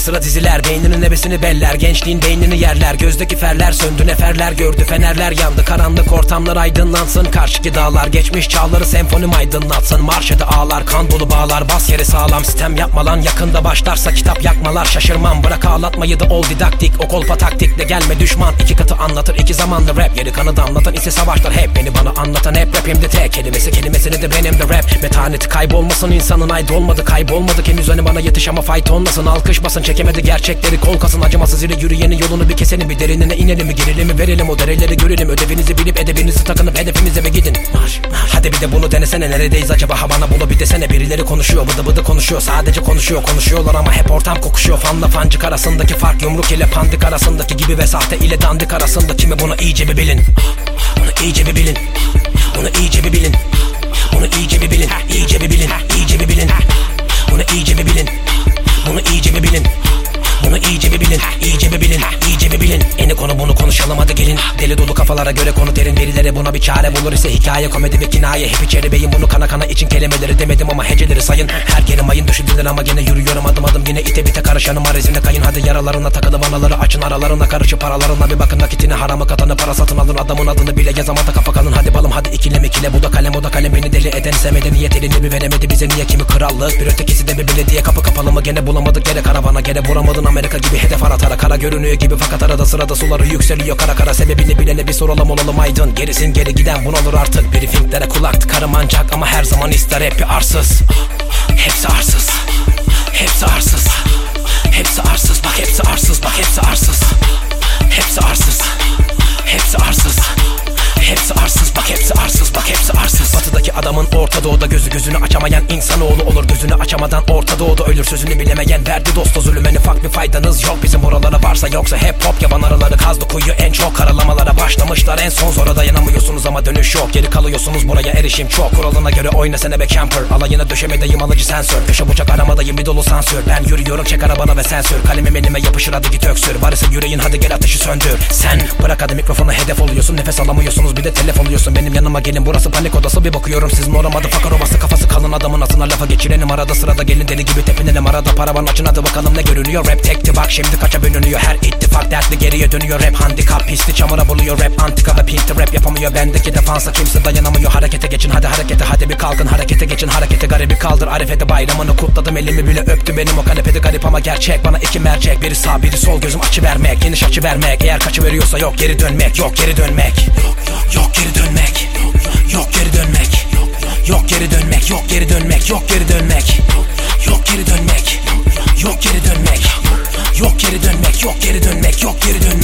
sıra diziler, beyninin nebesini beller, gençliğin beynini yerler. Gözdeki ferler söndü, neferler gördü, fenerler yandı, karanlık ortamlar aydınlansın. Karşıki dağlar geçmiş çağları senfonim aydınlatsın. Marş ede ağlar, kan dolu bağlar, bas yere sağlam, sistem yapma lan. Yakında başlarsa kitap yakmalar, şaşırmam. Bırak ağlatmayı da ol didaktik, o kolpa taktikle gelme düşman. İki katı anlatır iki zamanlı rap, yeri kanı damlatan ise savaşlar hep. Beni bana anlatan hep rapimde tek kelimesini de benim de rap. Metaneti kaybolmasın, insanın aydı olmadı, kaybolmadık henüz hani bana yetiş ama fight olmasın. Alkış basın, çekemedi gerçekleri kol kasın. Acımasız ile yürüyeni yolunu bir keselim, bir derinine inelim mi, girelim mi, verelim o dereleri görelim. Ödevinizi bilip edebinizi takınıp hedefimize mi gidin. Hadi bir de bunu denesene, neredeyiz acaba, havana bunu bir desene. Birileri konuşuyor, bıdı bıdı konuşuyor, sadece konuşuyorlar ama hep ortam kokuşuyor. Fanla fancık arasındaki fark, yumruk ile pandik arasındaki gibi ve sahte ile dandik arasında kimi, bunu iyice bir bilin. Bunu iyice bir bilin. Bunu iyice bir bilin. Bunu iyice bir bilin. İyice bir bilin. İyice bir bilin. Bunu iyice bir bilin. Bunu iyice bir bilin. Bunu iyice bir bilin. İyice bir bilin. İyice bir bilin. Eni konu bunu konuşalım hadi gelin. Deli dolu kafalara göre konu derin, verilere buna bir çare bulur ise hikaye, komedi ve kinaye. Hep içeri beyin, bunu kana kana için kelimeleri demedim ama heceleri sayın. Her kelim ayın düşündüler ama gene yürüyorum adım adım. Yine ite bite karışanım arezine kayın. Hadi yaralarına takılı vanaları açın, aralarına karışıp paralarına bir bakın. Nakitini haramı katanı para satın alın, adamın adını bile yazamata kafa kalın. Hadi balım hadi ikilem ikile, bu da kalem o da kalem. Beni deli eden ise medeniyet elini bir veremedi bize, niye kimi krallık. Bir ötekisi de bir belediye, kapı kapalı mı gene bulamadık, gene karavana gene vuramadın. Amerika gibi hedef aratara, kara görünüyor gibi fakat arada sırada suları yükseliyor kara kara. Sebebini bilene bir soralım olalım aydın, gerisin geri giden bunalır artık. Briefinglere kulak tıkarım ancak ama her zaman ister hep bir arsız. Hepsi arsız. Hepsi arsız. Hepsi arsız, bak hepsi arsız, bak hepsi arsız. Hepsi arsız. Hepsi arsız. Hepsi arsız, bak hepsi arsız, bak hepsi arsız. Batıdaki adamın Orta Doğu'da gözünü açamayan insanoğlu olur. Gözünü açamadan Orta Doğu'da ölür, sözünü bilemeyen verdi dosta zulüm. En ufak bir faydanız yok bizim oralara varsa, yoksa hep hop yaban araları kazdı kuyu en çok. Karalamalara başlamışlar en son, zora dayanamıyorsunuz ama dönüş yok. Geri kalıyorsunuz, buraya erişim çok. Kuralına göre oyna sene be camper, alayına döşemedeyim alıcı sensör. Köşe bucak aramadayım bir dolu sansür. Ben yürüyorum çek arabana ve sensör, kalemim elime yapışır hadi git öksür. Varsa yüreğin hadi gel ateşi söndür. Sen bırak hadi mikrofona hedef oluyorsun, nefes alamıyorsunuz bir de telef oluyorsun. Benim yanıma gelin, burası panik odası, bir bakıyorum sizin oramadı fakir obası. Kafası kalın adamın atına lafa geçirenim, arada sırada gelin deli gibi tepinelim. Arada paravan açın hadi bakalım ne görünüyor. Rap tekti bak şimdi kaça bölünüyor, her ittifak dertli geriye dönüyor. Rap handikap pisli çamura buluyor, rap antika ve pinti rap yapamıyor. Bendeki defansa kimse dayanamıyor, harekete geçin hadi harekete, hadi bir kalkın harekete geçin harekete. Garibi kaldır arifete, bayramını kutladım elimi bile öptü benim o kanepede. Garip ama gerçek, bana iki mercek, biri sağ biri sol, gözüm açı vermek, geniş açı vermek. Eğer kaçı veriyorsa yok geri dönmek, yok geri dönmek. Yok geri dönmek. Yok geri dönmek. Yok geri dönmek. Yok geri dönmek. Yok geri dönmek. Yok geri dönmek. Yok geri dönmek. Yok geri dönmek. Yok geri dönmek. Yok geri dönmek.